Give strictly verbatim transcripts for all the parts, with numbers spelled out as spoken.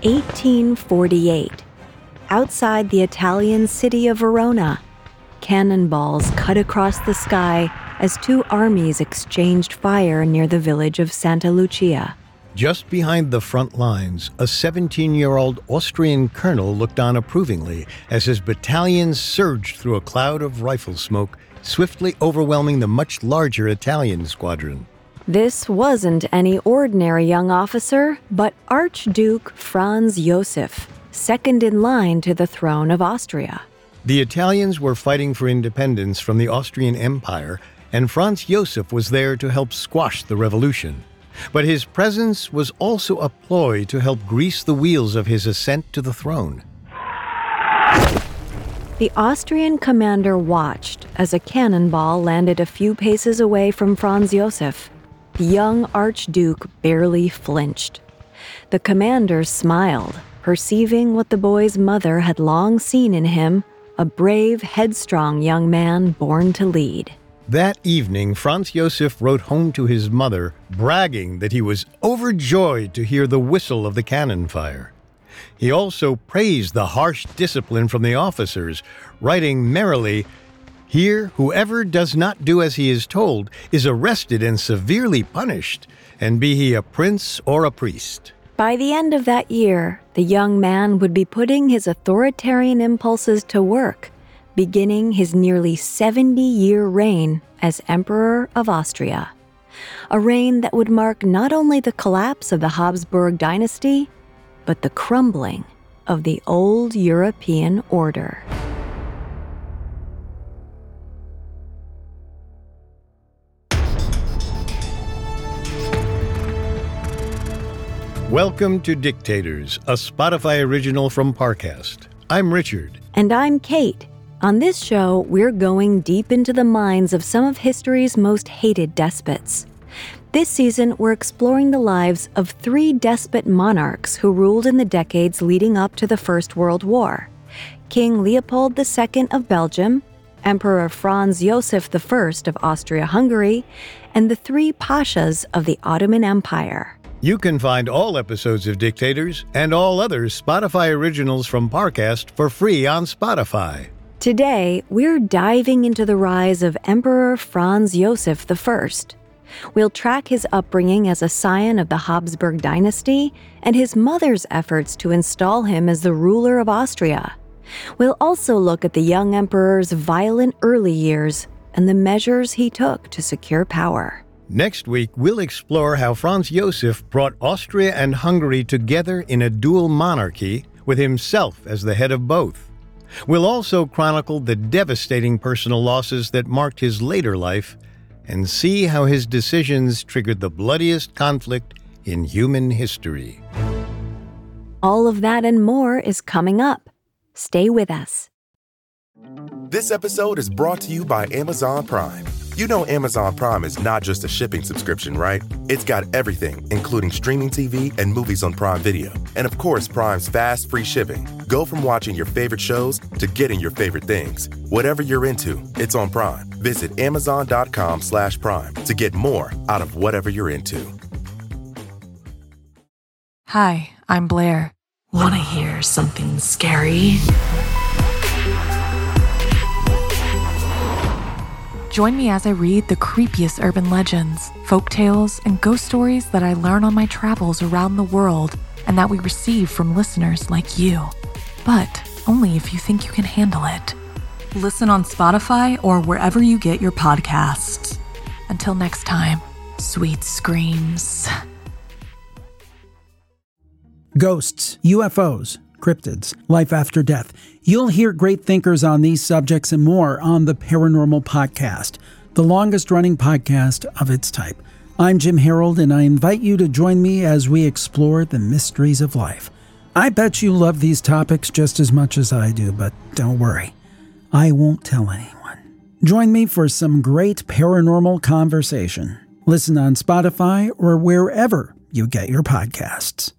eighteen forty-eight. Outside the Italian city of Verona, cannonballs cut across the sky as two armies exchanged fire near the village of Santa Lucia. Just behind the front lines, a seventeen-year-old Austrian colonel looked on approvingly as his battalions surged through a cloud of rifle smoke, swiftly overwhelming the much larger Italian squadron. This wasn't any ordinary young officer, but Archduke Franz Josef, second in line to the throne of Austria. The Italians were fighting for independence from the Austrian Empire, and Franz Josef was there to help squash the revolution. But his presence was also a ploy to help grease the wheels of his ascent to the throne. The Austrian commander watched as a cannonball landed a few paces away from Franz Josef. The young Archduke barely flinched. The commander smiled, perceiving what the boy's mother had long seen in him, a brave, headstrong young man born to lead. That evening, Franz Josef wrote home to his mother, bragging that he was overjoyed to hear the whistle of the cannon fire. He also praised the harsh discipline from the officers, writing merrily, "Here, whoever does not do as he is told is arrested and severely punished, and be he a prince or a priest." By the end of that year, the young man would be putting his authoritarian impulses to work, beginning his nearly seventy-year reign as Emperor of Austria. A reign that would mark not only the collapse of the Habsburg dynasty, but the crumbling of the old European order. Welcome to Dictators, a Spotify original from Parcast. I'm Richard. And I'm Kate. On this show, we're going deep into the minds of some of history's most hated despots. This season, we're exploring the lives of three despot monarchs who ruled in the decades leading up to the First World War: King Leopold the Second of Belgium, Emperor Franz Josef the First of Austria-Hungary, and the three pashas of the Ottoman Empire. You can find all episodes of Dictators and all other Spotify originals from Parcast for free on Spotify. Today, we're diving into the rise of Emperor Franz Josef the First. We'll track his upbringing as a scion of the Habsburg dynasty and his mother's efforts to install him as the ruler of Austria. We'll also look at the young emperor's violent early years and the measures he took to secure power. Next week, we'll explore how Franz Josef brought Austria and Hungary together in a dual monarchy, with himself as the head of both. We'll also chronicle the devastating personal losses that marked his later life and see how his decisions triggered the bloodiest conflict in human history. All of that and more is coming up. Stay with us. This episode is brought to you by Amazon Prime. You know Amazon Prime is not just a shipping subscription, right? It's got everything, including streaming T V and movies on Prime Video. And of course, Prime's fast, free shipping. Go from watching your favorite shows to getting your favorite things. Whatever you're into, it's on Prime. Visit amazon.com slash prime to get more out of whatever you're into. Hi, I'm Blair. Want to hear something scary? Join me as I read the creepiest urban legends, folktales, and ghost stories that I learn on my travels around the world and that we receive from listeners like you. But only if you think you can handle it. Listen on Spotify or wherever you get your podcasts. Until next time, sweet screams. Ghosts, U F Os, cryptids, life after death. You'll hear great thinkers on these subjects and more on the Paranormal Podcast, the longest-running podcast of its type. I'm Jim Harold, and I invite you to join me as we explore the mysteries of life. I bet you love these topics just as much as I do, but don't worry. I won't tell anyone. Join me for some great paranormal conversation. Listen on Spotify or wherever you get your podcasts.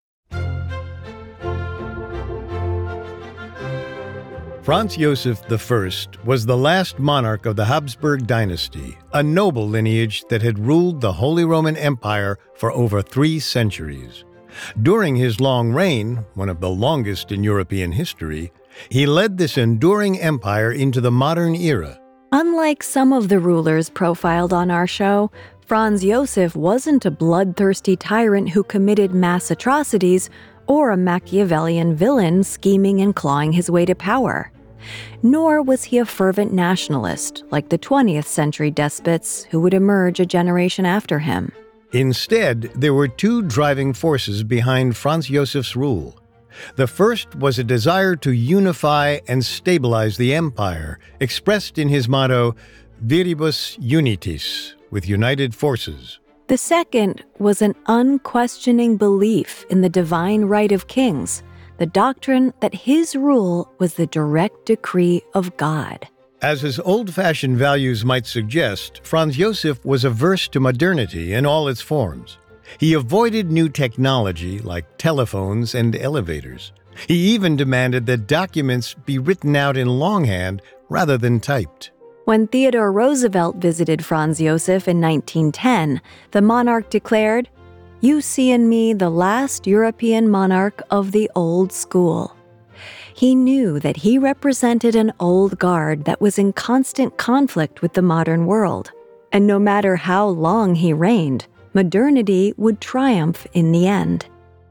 Franz Josef the First was the last monarch of the Habsburg dynasty, a noble lineage that had ruled the Holy Roman Empire for over three centuries. During his long reign, one of the longest in European history, he led this enduring empire into the modern era. Unlike some of the rulers profiled on our show, Franz Josef wasn't a bloodthirsty tyrant who committed mass atrocities or a Machiavellian villain scheming and clawing his way to power. Nor was he a fervent nationalist like the twentieth century despots who would emerge a generation after him. Instead, there were two driving forces behind Franz Josef's rule. The first was a desire to unify and stabilize the empire, expressed in his motto, Viribus Unitis, with united forces. The second was an unquestioning belief in the divine right of kings, the doctrine that his rule was the direct decree of God. As his old-fashioned values might suggest, Franz Josef was averse to modernity in all its forms. He avoided new technology like telephones and elevators. He even demanded that documents be written out in longhand rather than typed. When Theodore Roosevelt visited Franz Josef in nineteen ten, the monarch declared, "You see in me the last European monarch of the old school." He knew that he represented an old guard that was in constant conflict with the modern world. And no matter how long he reigned, modernity would triumph in the end.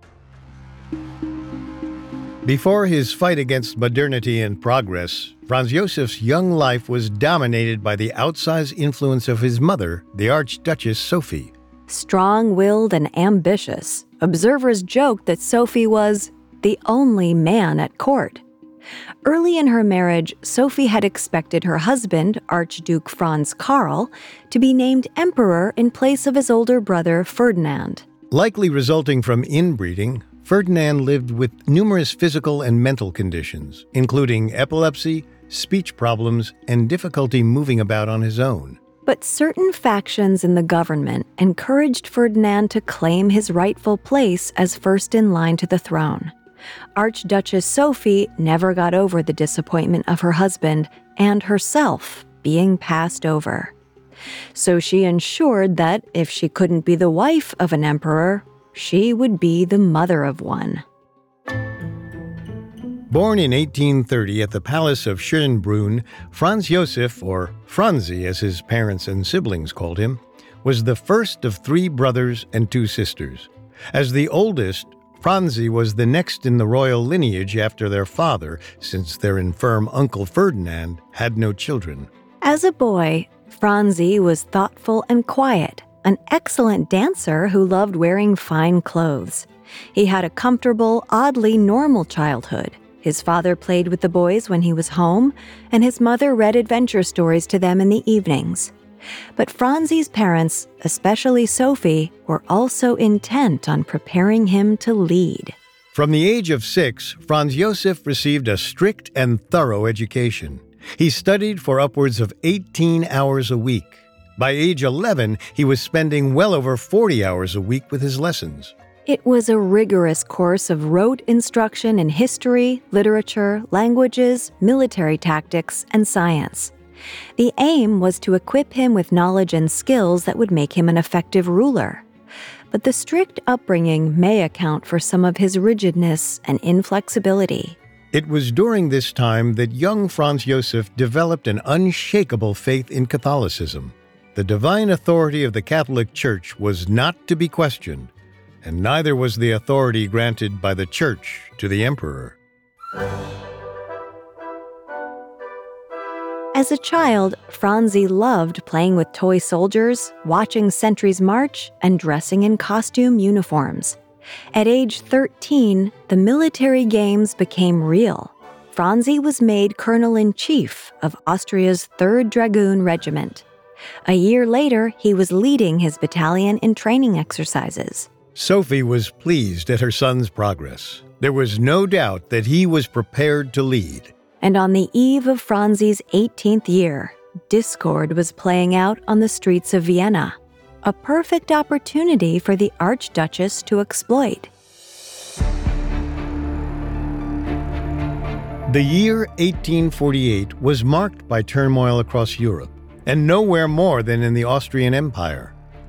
Before his fight against modernity and progress, Franz Josef's young life was dominated by the outsized influence of his mother, the Archduchess Sophie. Strong-willed and ambitious, observers joked that Sophie was the only man at court. Early in her marriage, Sophie had expected her husband, Archduke Franz Karl, to be named emperor in place of his older brother, Ferdinand. Likely resulting from inbreeding, Ferdinand lived with numerous physical and mental conditions, including epilepsy, speech problems, and difficulty moving about on his own. But certain factions in the government encouraged Ferdinand to claim his rightful place as first in line to the throne. Archduchess Sophie never got over the disappointment of her husband and herself being passed over. So she ensured that if she couldn't be the wife of an emperor, she would be the mother of one. Born in eighteen thirty at the Palace of Schönbrunn, Franz Josef, or Franzi as his parents and siblings called him, was the first of three brothers and two sisters. As the oldest, Franzi was the next in the royal lineage after their father, since their infirm uncle Ferdinand had no children. As a boy, Franzi was thoughtful and quiet, an excellent dancer who loved wearing fine clothes. He had a comfortable, oddly normal childhood. His father played with the boys when he was home, and his mother read adventure stories to them in the evenings. But Franzi's parents, especially Sophie, were also intent on preparing him to lead. From the age of six, Franz Josef received a strict and thorough education. He studied for upwards of eighteen hours a week. By age eleven, he was spending well over forty hours a week with his lessons. It was a rigorous course of rote instruction in history, literature, languages, military tactics, and science. The aim was to equip him with knowledge and skills that would make him an effective ruler. But the strict upbringing may account for some of his rigidness and inflexibility. It was during this time that young Franz Josef developed an unshakable faith in Catholicism. The divine authority of the Catholic Church was not to be questioned, and neither was the authority granted by the Church to the emperor. As a child, Franzi loved playing with toy soldiers, watching sentries march, and dressing in costume uniforms. At age thirteen, the military games became real. Franzi was made colonel-in-chief of Austria's third Dragoon Regiment. A year later, he was leading his battalion in training exercises. Sophie was pleased at her son's progress. There was no doubt that he was prepared to lead. And on the eve of Franzi's eighteenth year, discord was playing out on the streets of Vienna, a perfect opportunity for the Archduchess to exploit. The year eighteen forty-eight was marked by turmoil across Europe, and nowhere more than in the Austrian Empire.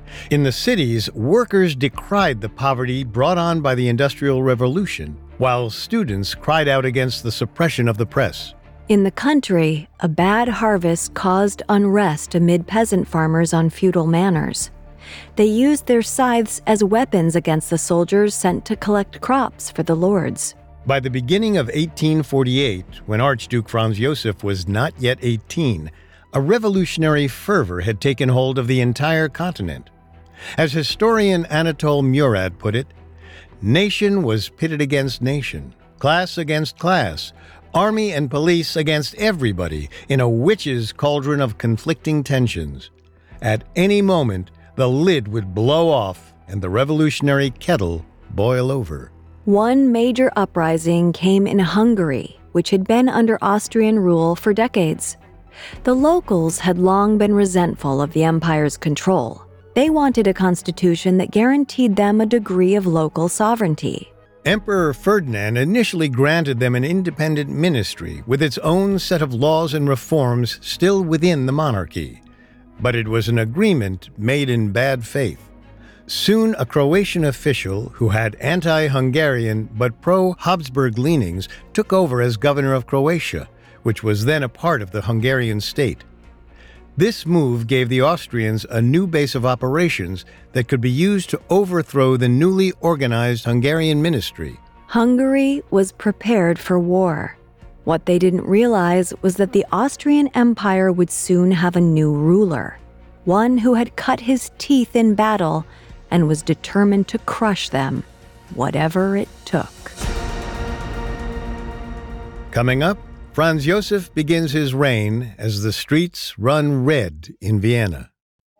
In the cities, workers decried the poverty brought on by the Industrial Revolution, while students cried out against the suppression of the press. In the country, a bad harvest caused unrest amid peasant farmers on feudal manors. They used their scythes as weapons against the soldiers sent to collect crops for the lords. By the beginning of eighteen forty-eight, when Archduke Franz Josef was not yet eighteen, a revolutionary fervor had taken hold of the entire continent. As historian Anatole Murad put it, nation was pitted against nation, class against class, army and police against everybody in a witch's cauldron of conflicting tensions. At any moment, the lid would blow off and the revolutionary kettle boil over. One major uprising came in Hungary, which had been under Austrian rule for decades. The locals had long been resentful of the empire's control. They wanted a constitution that guaranteed them a degree of local sovereignty. Emperor Ferdinand initially granted them an independent ministry with its own set of laws and reforms still within the monarchy. But it was an agreement made in bad faith. Soon, a Croatian official who had anti-Hungarian but pro-Habsburg leanings took over as governor of Croatia, which was then a part of the Hungarian state. This move gave the Austrians a new base of operations that could be used to overthrow the newly organized Hungarian ministry. Hungary was prepared for war. What they didn't realize was that the Austrian Empire would soon have a new ruler, one who had cut his teeth in battle and was determined to crush them, whatever it took. Coming up, Franz Josef begins his reign as the streets run red in Vienna.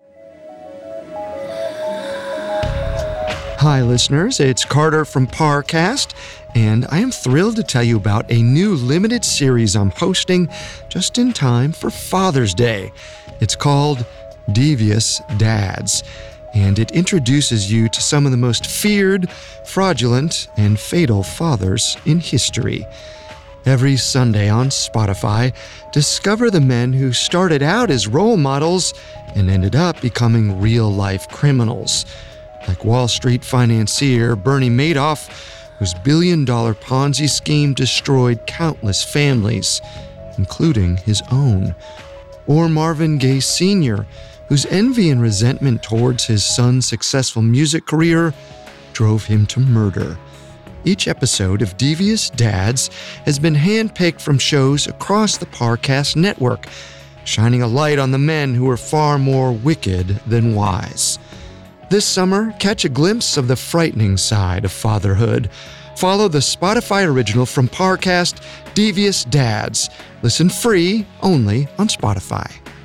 Hi, listeners. It's Carter from Parcast, and I am thrilled to tell you about a new limited series I'm hosting just in time for Father's Day. It's called Devious Dads, and it introduces you to some of the most feared, fraudulent, and fatal fathers in history. Every Sunday on Spotify, discover the men who started out as role models and ended up becoming real-life criminals, like Wall Street financier Bernie Madoff, whose billion-dollar Ponzi scheme destroyed countless families, including his own, or Marvin Gaye Senior, whose envy and resentment towards his son's successful music career drove him to murder. Each episode of Devious Dads has been handpicked from shows across the Parcast network, shining a light on the men who are far more wicked than wise. This summer, catch a glimpse of the frightening side of fatherhood. Follow the Spotify original from Parcast, Devious Dads. Listen free only on Spotify.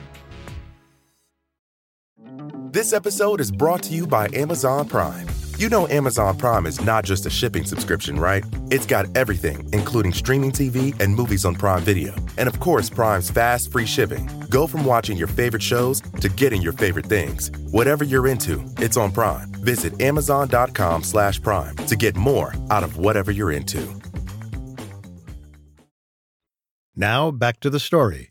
This episode is brought to you by Amazon Prime. You know Amazon Prime is not just a shipping subscription, right? It's got everything, including streaming T V and movies on Prime Video. And of course, Prime's fast, free shipping. Go from watching your favorite shows to getting your favorite things. Whatever you're into, it's on Prime. Visit amazon.com slash prime to get more out of whatever you're into. Now, back to the story.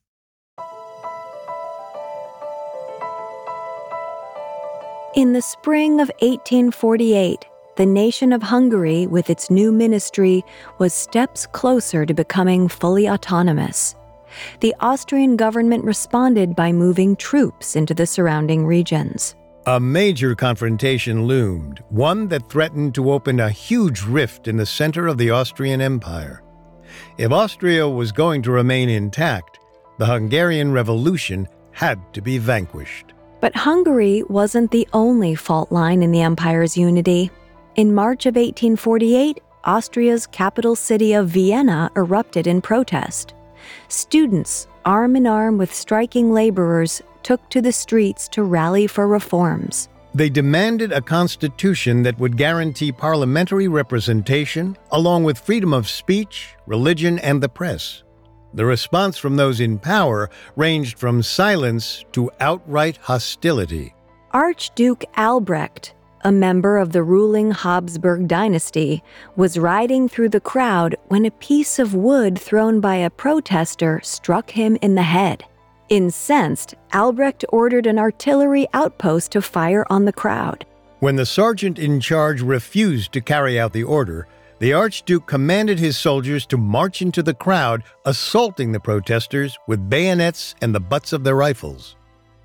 In the spring of eighteen forty-eight, the nation of Hungary, with its new ministry, was steps closer to becoming fully autonomous. The Austrian government responded by moving troops into the surrounding regions. A major confrontation loomed, one that threatened to open a huge rift in the center of the Austrian Empire. If Austria was going to remain intact, the Hungarian Revolution had to be vanquished. But Hungary wasn't the only fault line in the empire's unity. In March of eighteen forty-eight, Austria's capital city of Vienna erupted in protest. Students, arm in arm with striking laborers, took to the streets to rally for reforms. They demanded a constitution that would guarantee parliamentary representation, along with freedom of speech, religion, and the press. The response from those in power ranged from silence to outright hostility. Archduke Albrecht, a member of the ruling Habsburg dynasty, was riding through the crowd when a piece of wood thrown by a protester struck him in the head. Incensed, Albrecht ordered an artillery outpost to fire on the crowd. When the sergeant in charge refused to carry out the order, the Archduke commanded his soldiers to march into the crowd, assaulting the protesters with bayonets and the butts of their rifles.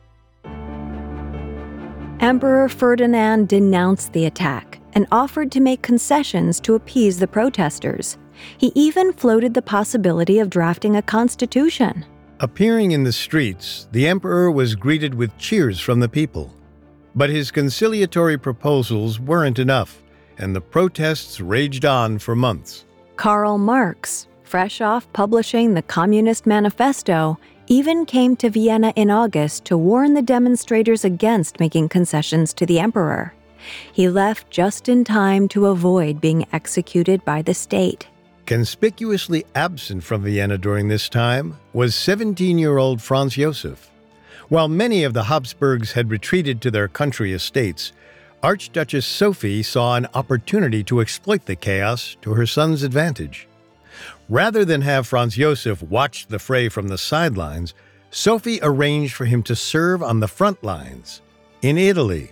Emperor Ferdinand denounced the attack and offered to make concessions to appease the protesters. He even floated the possibility of drafting a constitution. Appearing in the streets, the emperor was greeted with cheers from the people. But his conciliatory proposals weren't enough, and the protests raged on for months. Karl Marx, fresh off publishing the Communist Manifesto, even came to Vienna in August to warn the demonstrators against making concessions to the emperor. He left just in time to avoid being executed by the state. Conspicuously absent from Vienna during this time was seventeen-year-old Franz Josef. While many of the Habsburgs had retreated to their country estates, Archduchess Sophie saw an opportunity to exploit the chaos to her son's advantage. Rather than have Franz Josef watch the fray from the sidelines, Sophie arranged for him to serve on the front lines in Italy.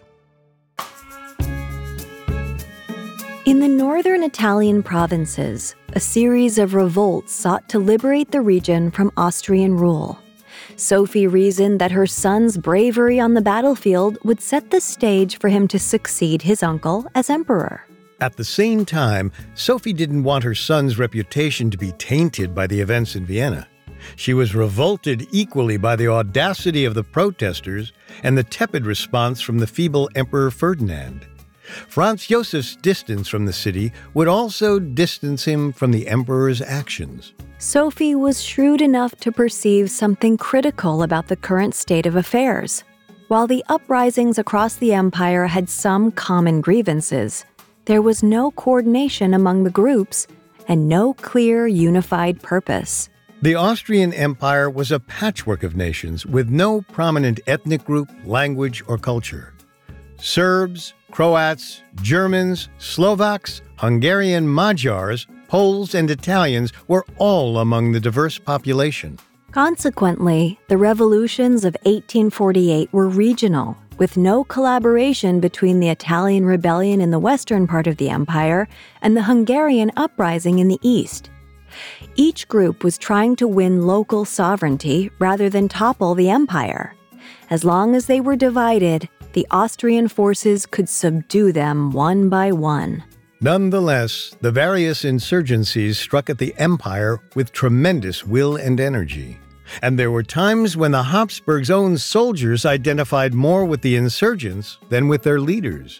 In the northern Italian provinces, a series of revolts sought to liberate the region from Austrian rule. Sophie reasoned that her son's bravery on the battlefield would set the stage for him to succeed his uncle as emperor. At the same time, Sophie didn't want her son's reputation to be tainted by the events in Vienna. She was revolted equally by the audacity of the protesters and the tepid response from the feeble Emperor Ferdinand. Franz Josef's distance from the city would also distance him from the emperor's actions. Sophie was shrewd enough to perceive something critical about the current state of affairs. While the uprisings across the empire had some common grievances, there was no coordination among the groups and no clear, unified purpose. The Austrian Empire was a patchwork of nations with no prominent ethnic group, language, or culture. Serbs, Croats, Germans, Slovaks, Hungarian Magyars, Poles, and Italians were all among the diverse population. Consequently, the revolutions of eighteen forty-eight were regional, with no collaboration between the Italian rebellion in the western part of the empire and the Hungarian uprising in the east. Each group was trying to win local sovereignty rather than topple the empire. As long as they were divided, the Austrian forces could subdue them one by one. Nonetheless, the various insurgencies struck at the empire with tremendous will and energy. And there were times when the Habsburgs' own soldiers identified more with the insurgents than with their leaders.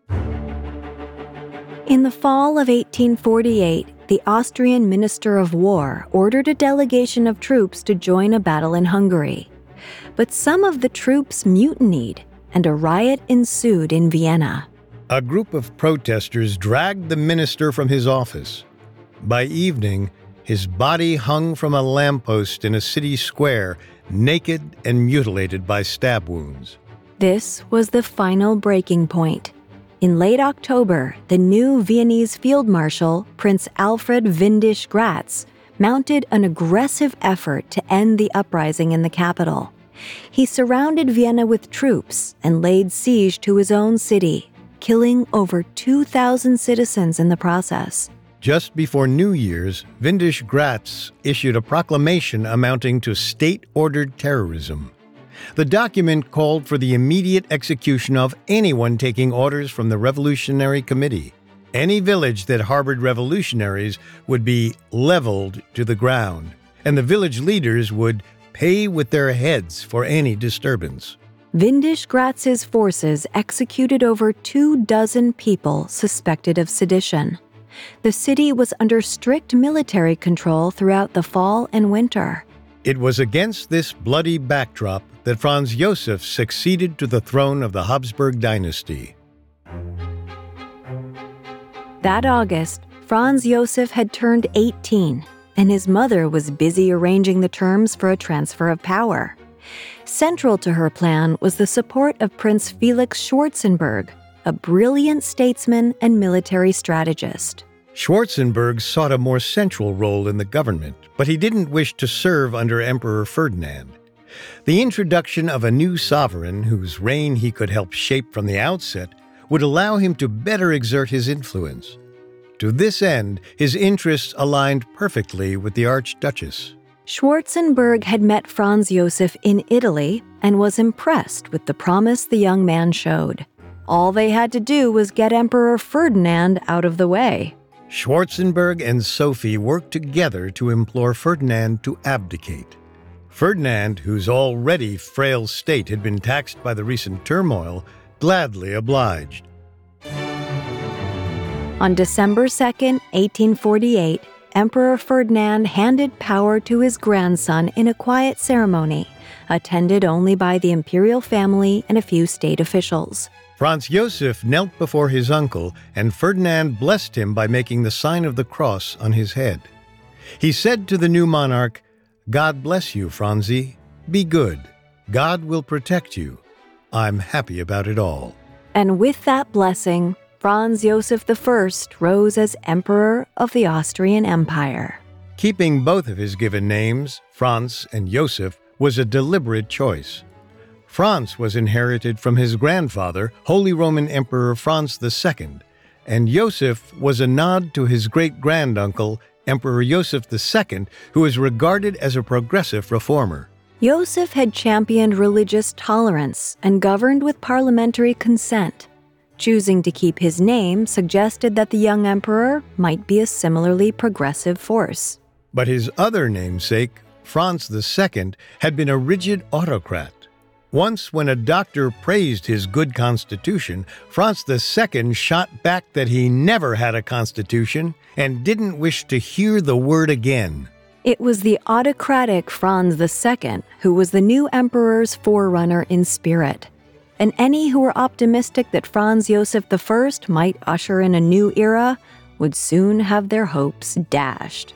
In the fall of eighteen forty-eight, the Austrian Minister of War ordered a delegation of troops to join a battle in Hungary. But some of the troops mutinied, and a riot ensued in Vienna. A group of protesters dragged the minister from his office. By evening, his body hung from a lamppost in a city square, naked and mutilated by stab wounds. This was the final breaking point. In late October, the new Viennese field marshal, Prince Alfred Windisch-Gratz, mounted an aggressive effort to end the uprising in the capital. He surrounded Vienna with troops and laid siege to his own city, killing over two thousand citizens in the process. Just before New Year's, Windisch-Gratz issued a proclamation amounting to state-ordered terrorism. The document called for the immediate execution of anyone taking orders from the Revolutionary Committee. Any village that harbored revolutionaries would be leveled to the ground, and the village leaders would pay with their heads for any disturbance. Windisch-Gratz's forces executed over two dozen people suspected of sedition. The city was under strict military control throughout the fall and winter. It was against this bloody backdrop that Franz Josef succeeded to the throne of the Habsburg dynasty. That August, Franz Josef had turned eighteen, and his mother was busy arranging the terms for a transfer of power. Central to her plan was the support of Prince Felix Schwarzenberg, a brilliant statesman and military strategist. Schwarzenberg sought a more central role in the government, but he didn't wish to serve under Emperor Ferdinand. The introduction of a new sovereign whose reign he could help shape from the outset would allow him to better exert his influence. To this end, his interests aligned perfectly with the Archduchess. Schwarzenberg had met Franz Josef in Italy and was impressed with the promise the young man showed. All they had to do was get Emperor Ferdinand out of the way. Schwarzenberg and Sophie worked together to implore Ferdinand to abdicate. Ferdinand, whose already frail state had been taxed by the recent turmoil, gladly obliged. On December second, eighteen forty-eight, Emperor Ferdinand handed power to his grandson in a quiet ceremony, attended only by the imperial family and a few state officials. Franz Josef knelt before his uncle, and Ferdinand blessed him by making the sign of the cross on his head. He said to the new monarch, "God bless you, Franzi. Be good. God will protect you. I'm happy about it all." And with that blessing, Franz Josef the First rose as Emperor of the Austrian Empire. Keeping both of his given names, Franz and Josef, was a deliberate choice. Franz was inherited from his grandfather, Holy Roman Emperor Franz the Second, and Josef was a nod to his great-granduncle, Emperor Joseph the Second, who is regarded as a progressive reformer. Joseph had championed religious tolerance and governed with parliamentary consent. Choosing to keep his name suggested that the young emperor might be a similarly progressive force. But his other namesake, Franz the Second, had been a rigid autocrat. Once, when a doctor praised his good constitution, Franz the Second shot back that he never had a constitution and didn't wish to hear the word again. It was the autocratic Franz the Second who was the new emperor's forerunner in spirit. And any who were optimistic that Franz Josef the First might usher in a new era would soon have their hopes dashed.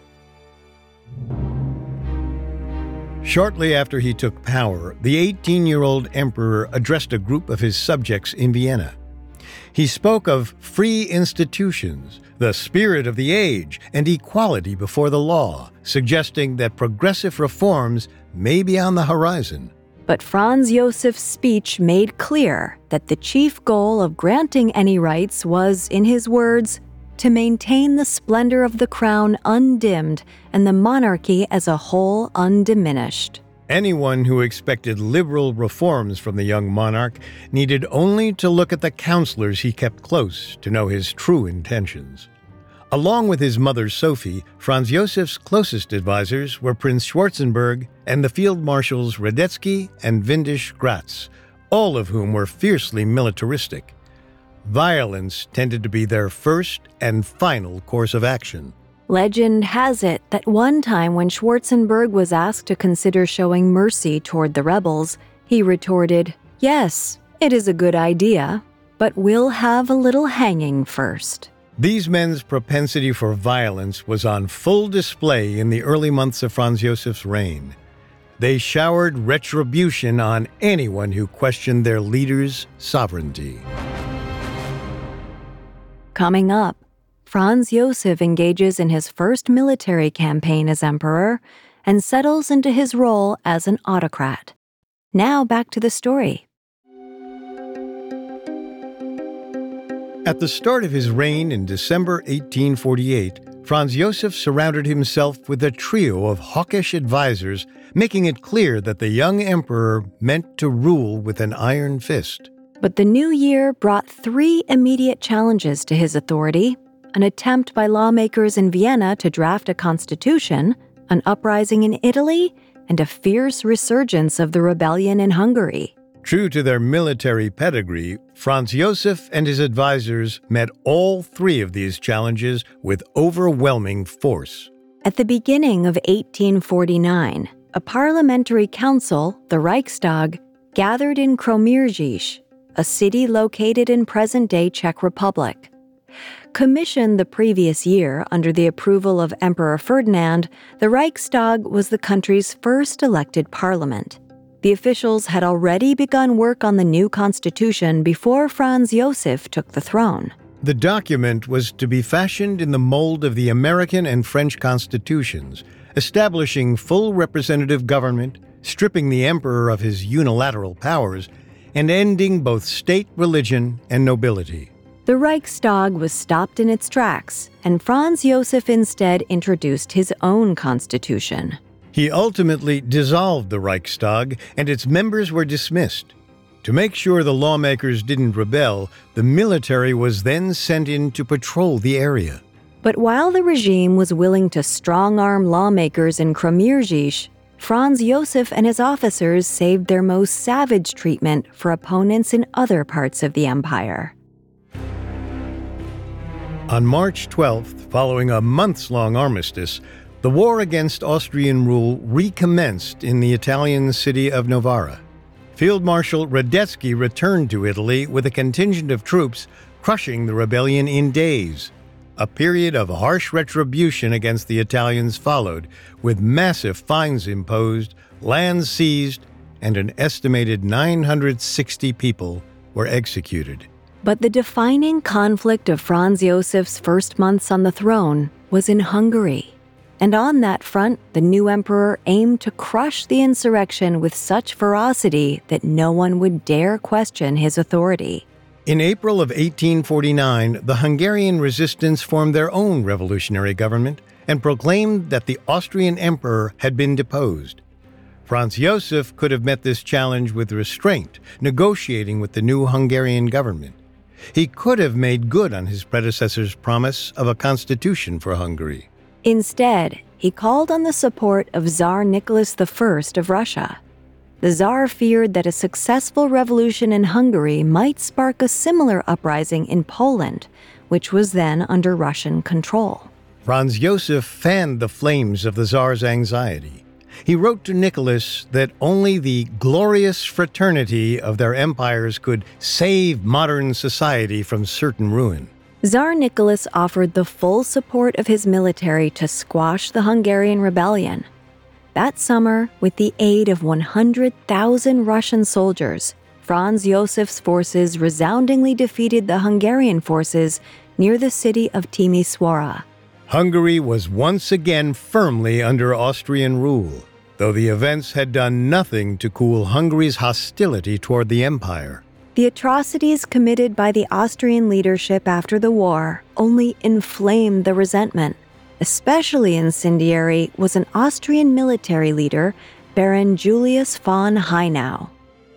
Shortly after he took power, the eighteen-year-old emperor addressed a group of his subjects in Vienna. He spoke of free institutions, the spirit of the age, and equality before the law, suggesting that progressive reforms may be on the horizon. But Franz Josef's speech made clear that the chief goal of granting any rights was, in his words, to maintain the splendor of the crown undimmed and the monarchy as a whole undiminished. Anyone who expected liberal reforms from the young monarch needed only to look at the counselors he kept close to know his true intentions. Along with his mother Sophie, Franz Josef's closest advisors were Prince Schwarzenberg and the field marshals Radetzky and Windisch Gratz, all of whom were fiercely militaristic. Violence tended to be their first and final course of action. Legend has it that one time when Schwarzenberg was asked to consider showing mercy toward the rebels, he retorted, "Yes, it is a good idea, but we'll have a little hanging first." These men's propensity for violence was on full display in the early months of Franz Josef's reign. They showered retribution on anyone who questioned their leader's sovereignty. Coming up, Franz Josef engages in his first military campaign as emperor and settles into his role as an autocrat. Now back to the story. At the start of his reign in December eighteen forty-eight, Franz Josef surrounded himself with a trio of hawkish advisors, making it clear that the young emperor meant to rule with an iron fist. But the new year brought three immediate challenges to his authority: an attempt by lawmakers in Vienna to draft a constitution, an uprising in Italy, and a fierce resurgence of the rebellion in Hungary. True to their military pedigree, Franz Josef and his advisors met all three of these challenges with overwhelming force. At the beginning of eighteen forty-nine, a parliamentary council, the Reichstag, gathered in Kromirjish, a city located in present-day Czech Republic. Commissioned the previous year under the approval of Emperor Ferdinand, the Reichstag was the country's first elected parliament. The officials had already begun work on the new constitution before Franz Josef took the throne. The document was to be fashioned in the mold of the American and French constitutions, establishing full representative government, stripping the emperor of his unilateral powers and ending both state religion and nobility. The Reichstag was stopped in its tracks, and Franz Josef instead introduced his own constitution. He ultimately dissolved the Reichstag, and its members were dismissed. To make sure the lawmakers didn't rebel, the military was then sent in to patrol the area. But while the regime was willing to strong-arm lawmakers in Kremirjish, Franz Josef and his officers saved their most savage treatment for opponents in other parts of the empire. On March twelfth, following a months-long armistice, the war against Austrian rule recommenced in the Italian city of Novara. Field Marshal Radetzky returned to Italy with a contingent of troops, crushing the rebellion in days. A period of harsh retribution against the Italians followed, with massive fines imposed, lands seized, and an estimated nine hundred sixty people were executed. But the defining conflict of Franz Josef's first months on the throne was in Hungary. And on that front, the new emperor aimed to crush the insurrection with such ferocity that no one would dare question his authority. In April of eighteen forty-nine, the Hungarian resistance formed their own revolutionary government and proclaimed that the Austrian emperor had been deposed. Franz Josef could have met this challenge with restraint, negotiating with the new Hungarian government. He could have made good on his predecessor's promise of a constitution for Hungary. Instead, he called on the support of Tsar Nicholas the First of Russia. The Tsar feared that a successful revolution in Hungary might spark a similar uprising in Poland, which was then under Russian control. Franz Josef fanned the flames of the Tsar's anxiety. He wrote to Nicholas that only the glorious fraternity of their empires could save modern society from certain ruin. Tsar Nicholas offered the full support of his military to squash the Hungarian rebellion. That summer, with the aid of one hundred thousand Russian soldiers, Franz Josef's forces resoundingly defeated the Hungarian forces near the city of Timisoara. Hungary was once again firmly under Austrian rule, though the events had done nothing to cool Hungary's hostility toward the empire. The atrocities committed by the Austrian leadership after the war only inflamed the resentment. Especially incendiary was an Austrian military leader, Baron Julius von Haynau.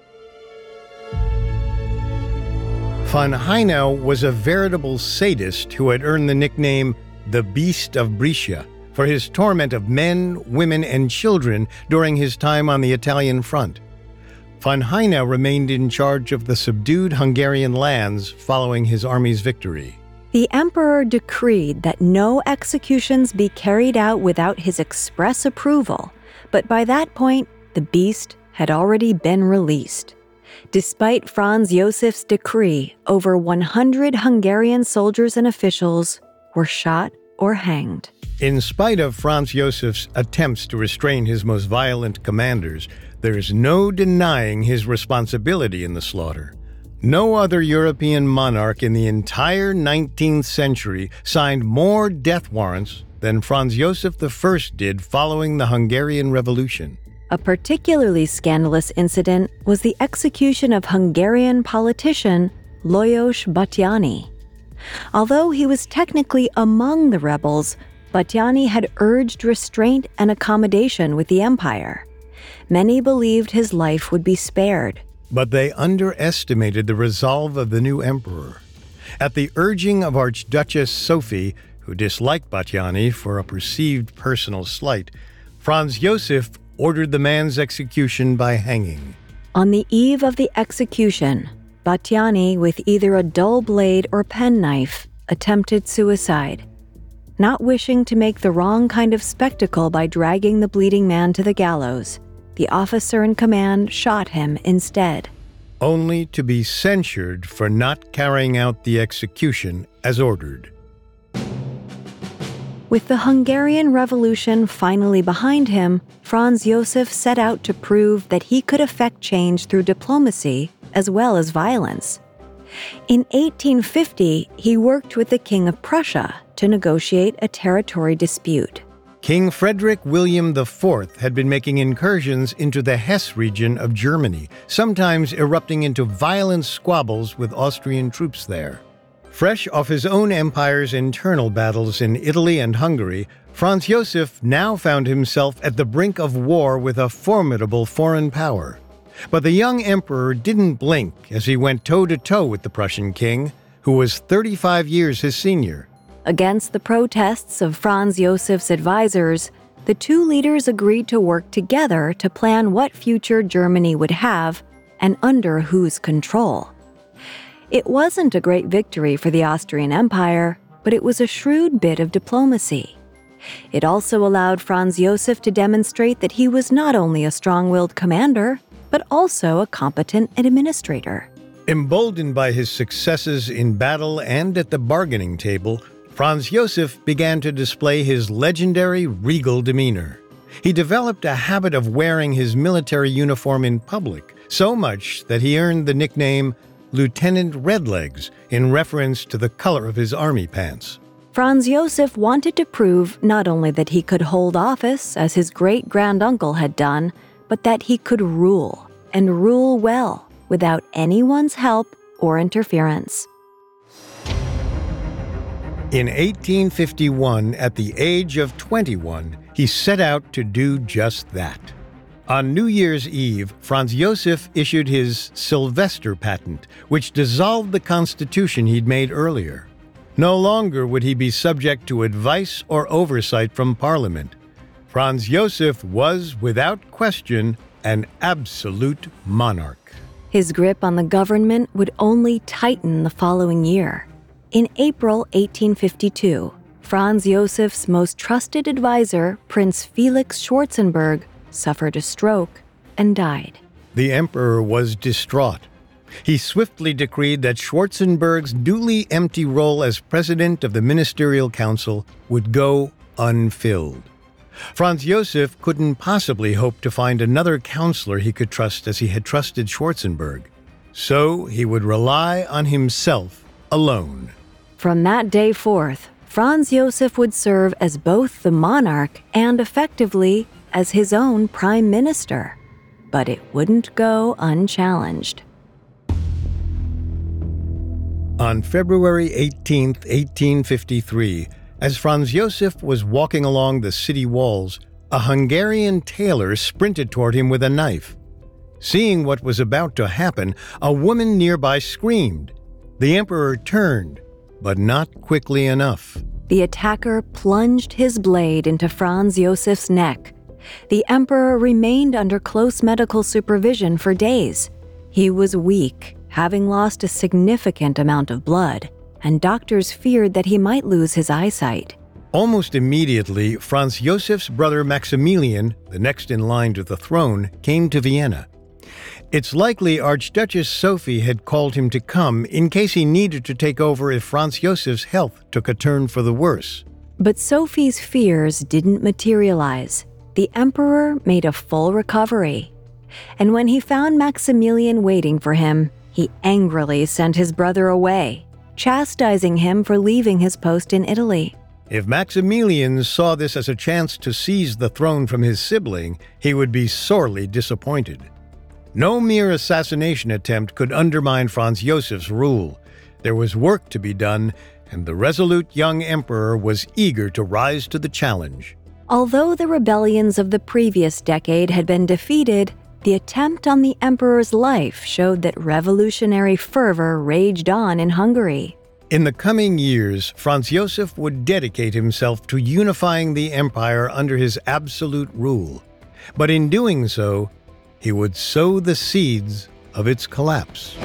Von Haynau was a veritable sadist who had earned the nickname the Beast of Brescia for his torment of men, women, and children during his time on the Italian front. Von Haynau remained in charge of the subdued Hungarian lands following his army's victory. The emperor decreed that no executions be carried out without his express approval, but by that point, the beast had already been released. Despite Franz Josef's decree, over one hundred Hungarian soldiers and officials were shot or hanged. In spite of Franz Josef's attempts to restrain his most violent commanders, there is no denying his responsibility in the slaughter. No other European monarch in the entire nineteenth century signed more death warrants than Franz Josef the First did following the Hungarian Revolution. A particularly scandalous incident was the execution of Hungarian politician Lajos Batthyány. Although he was technically among the rebels, Batthyány had urged restraint and accommodation with the empire. Many believed his life would be spared. But they underestimated the resolve of the new emperor. At the urging of Archduchess Sophie, who disliked Batthyány for a perceived personal slight, Franz Josef ordered the man's execution by hanging. On the eve of the execution, Batthyány, with either a dull blade or penknife, attempted suicide. Not wishing to make the wrong kind of spectacle by dragging the bleeding man to the gallows, the officer in command shot him instead. Only to be censured for not carrying out the execution as ordered. With the Hungarian Revolution finally behind him, Franz Josef set out to prove that he could effect change through diplomacy as well as violence. In eighteen fifty, he worked with the King of Prussia to negotiate a territory dispute. King Frederick William the Fourth had been making incursions into the Hesse region of Germany, sometimes erupting into violent squabbles with Austrian troops there. Fresh off his own empire's internal battles in Italy and Hungary, Franz Josef now found himself at the brink of war with a formidable foreign power. But the young emperor didn't blink as he went toe-to-toe with the Prussian king, who was thirty-five years his senior. Against the protests of Franz Josef's advisors, the two leaders agreed to work together to plan what future Germany would have and under whose control. It wasn't a great victory for the Austrian Empire, but it was a shrewd bit of diplomacy. It also allowed Franz Josef to demonstrate that he was not only a strong-willed commander, but also a competent administrator. Emboldened by his successes in battle and at the bargaining table, Franz Josef began to display his legendary regal demeanor. He developed a habit of wearing his military uniform in public, so much that he earned the nickname Lieutenant Redlegs in reference to the color of his army pants. Franz Josef wanted to prove not only that he could hold office, as his great-granduncle had done, but that he could rule, and rule well, without anyone's help or interference. In eighteen fifty-one, at the age of twenty-one, he set out to do just that. On New Year's Eve, Franz Josef issued his Sylvester patent, which dissolved the constitution he'd made earlier. No longer would he be subject to advice or oversight from Parliament. Franz Josef was, without question, an absolute monarch. His grip on the government would only tighten the following year. In April eighteen fifty-two, Franz Josef's most trusted advisor, Prince Felix Schwarzenberg, suffered a stroke and died. The emperor was distraught. He swiftly decreed that Schwarzenberg's duly empty role as president of the Ministerial Council would go unfilled. Franz Josef couldn't possibly hope to find another counselor he could trust as he had trusted Schwarzenberg. So he would rely on himself alone. From that day forth, Franz Josef would serve as both the monarch and, effectively, as his own prime minister. But it wouldn't go unchallenged. On February eighteenth, eighteen fifty-three, as Franz Josef was walking along the city walls, a Hungarian tailor sprinted toward him with a knife. Seeing what was about to happen, a woman nearby screamed. The emperor turned, but not quickly enough. The attacker plunged his blade into Franz Josef's neck. The emperor remained under close medical supervision for days. He was weak, having lost a significant amount of blood, and doctors feared that he might lose his eyesight. Almost immediately, Franz Josef's brother Maximilian, the next in line to the throne, came to Vienna. It's likely Archduchess Sophie had called him to come in case he needed to take over if Franz Josef's health took a turn for the worse. But Sophie's fears didn't materialize. The emperor made a full recovery. And when he found Maximilian waiting for him, he angrily sent his brother away, chastising him for leaving his post in Italy. If Maximilian saw this as a chance to seize the throne from his sibling, he would be sorely disappointed. No mere assassination attempt could undermine Franz Josef's rule. There was work to be done, and the resolute young emperor was eager to rise to the challenge. Although the rebellions of the previous decade had been defeated, the attempt on the emperor's life showed that revolutionary fervor raged on in Hungary. In the coming years, Franz Josef would dedicate himself to unifying the empire under his absolute rule. But in doing so, he would sow the seeds of its collapse.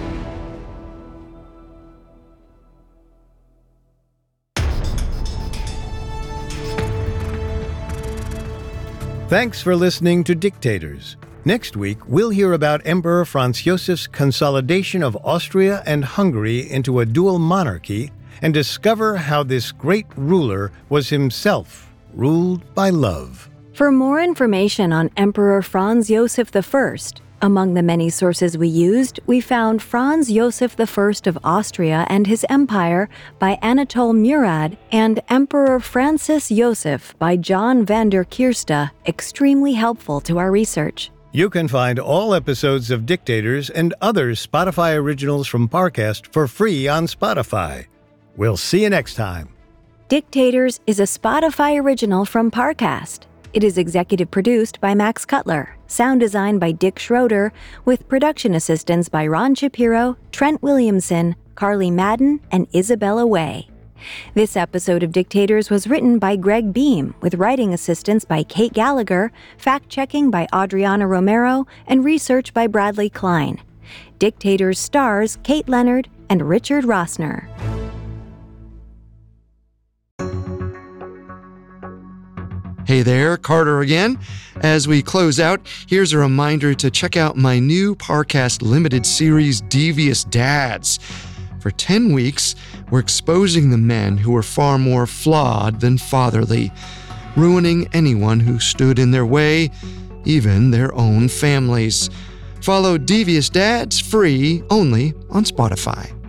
Thanks for listening to Dictators. Next week, we'll hear about Emperor Franz Josef's consolidation of Austria and Hungary into a dual monarchy and discover how this great ruler was himself ruled by love. For more information on Emperor Franz Josef the First, Among the many sources we used, we found Franz Josef the First of Austria and His Empire by Anatole Murad and Emperor Francis Joseph by John van der Kierste extremely helpful to our research. You can find all episodes of Dictators and other Spotify originals from Parcast for free on Spotify. We'll see you next time. Dictators is a Spotify original from Parcast. It is executive produced by Max Cutler, sound design by Dick Schroeder, with production assistance by Ron Shapiro, Trent Williamson, Carly Madden, and Isabella Way. This episode of Dictators was written by Greg Beam, with writing assistance by Kate Gallagher, fact-checking by Adriana Romero, and research by Bradley Klein. Dictators stars Kate Leonard and Richard Rossner. Hey there, Carter again. As we close out, here's a reminder to check out my new Parcast limited series, Devious Dads. For ten weeks, we're exposing the men who are far more flawed than fatherly, ruining anyone who stood in their way, even their own families. Follow Devious Dads free only on Spotify.